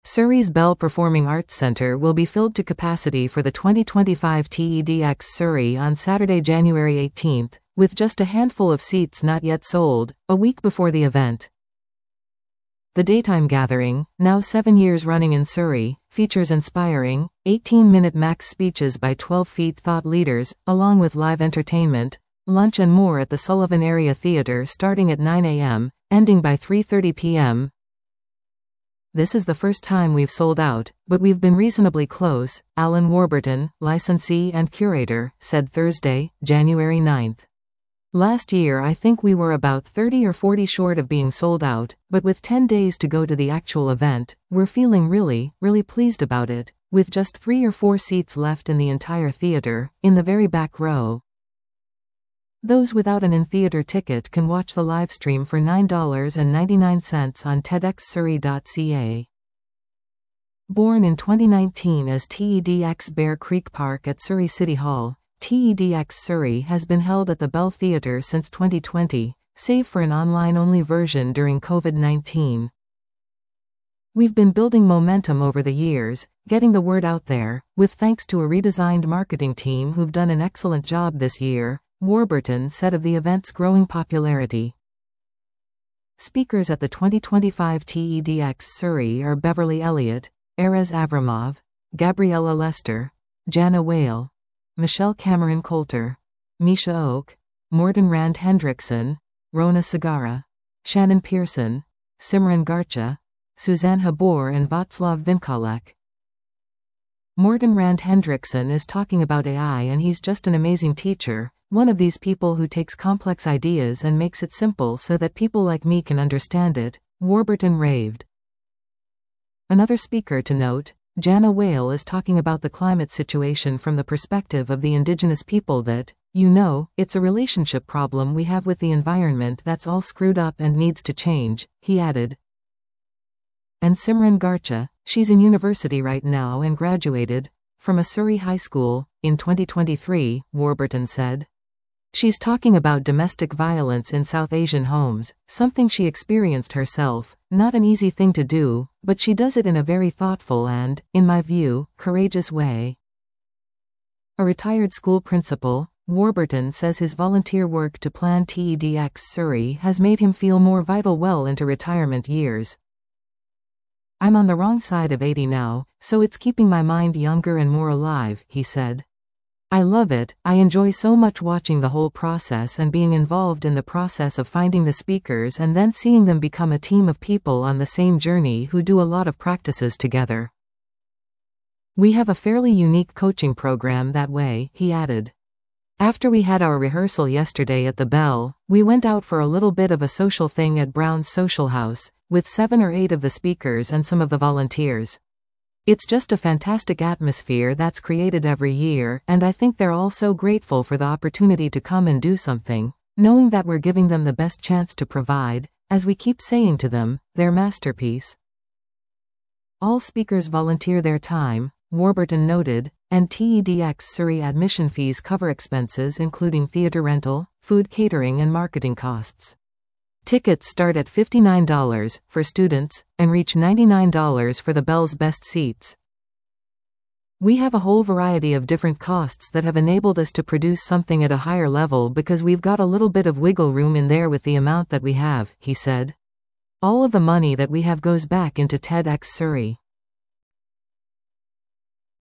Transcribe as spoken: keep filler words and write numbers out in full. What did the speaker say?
Surrey's Bell Performing Arts Centre will be filled to capacity for the twenty twenty-five TEDx Surrey on Saturday, January eighteenth, with just a handful of seats not yet sold, a week before the event. The daytime gathering, now seven years running in Surrey, features inspiring, eighteen-minute max speeches by twelve feet thought leaders, along with live entertainment, lunch and more at the Sullivan Area Theatre starting at nine a m, ending by three thirty p m This is the first time we've sold out, but we've been reasonably close, Alan Warburton, licensee and curator, said Thursday, January ninth. Last year I think we were about thirty or forty short of being sold out, but with ten days to go to the actual event, we're feeling really, really pleased about it, with just three or four seats left in the entire theatre, in the very back row. Those without an in-theatre ticket can watch the livestream for nine dollars and ninety-nine cents on TEDx Surrey dot c a. Born in twenty nineteen as TEDx Bear Creek Park at Surrey City Hall, TEDx Surrey has been held at the Bell Theatre since twenty twenty, save for an online-only version during COVID nineteen. We've been building momentum over the years, getting the word out there, with thanks to a redesigned marketing team who've done an excellent job this year, Warburton said of the event's growing popularity. Speakers at the twenty twenty-five TEDx Surrey are Beverly Elliott, Erez Avramov, Gabriella Lester, Jana Whale, Michelle Cameron Coulter, Misha Oak, Morten Rand Hendrickson, Rona Sagara, Shannon Pearson, Simran Garcha, Suzanne Habor and Václav Vinkalek. Morten Rand Hendrickson is talking about A I and he's just an amazing teacher, one of these people who takes complex ideas and makes it simple so that people like me can understand it, Warburton raved. Another speaker to note, Jana Whale, is talking about the climate situation from the perspective of the indigenous people that, you know, it's a relationship problem we have with the environment that's all screwed up and needs to change, he added. And Simran Garcha, she's in university right now and graduated from a Surrey high school in twenty twenty-three, Warburton said. She's talking about domestic violence in South Asian homes, something she experienced herself, not an easy thing to do, but she does it in a very thoughtful and, in my view, courageous way. A retired school principal, Warburton says his volunteer work to plan TEDx Surrey has made him feel more vital well into retirement years. I'm on the wrong side of eighty now, so it's keeping my mind younger and more alive, he said. I love it, I enjoy so much watching the whole process and being involved in the process of finding the speakers and then seeing them become a team of people on the same journey who do a lot of practices together. We have a fairly unique coaching program that way, he added. After we had our rehearsal yesterday at the Bell, we went out for a little bit of a social thing at Brown's Social House, with seven or eight of the speakers and some of the volunteers. It's just a fantastic atmosphere that's created every year, and I think they're all so grateful for the opportunity to come and do something, knowing that we're giving them the best chance to provide, as we keep saying to them, their masterpiece. All speakers volunteer their time, Warburton noted, and TEDx Surrey admission fees cover expenses including theatre rental, food catering and marketing costs. Tickets start at fifty-nine dollars for students and reach ninety-nine dollars for the Bell's best seats. We have a whole variety of different costs that have enabled us to produce something at a higher level because we've got a little bit of wiggle room in there with the amount that we have, he said. All of the money that we have goes back into TEDx Surrey.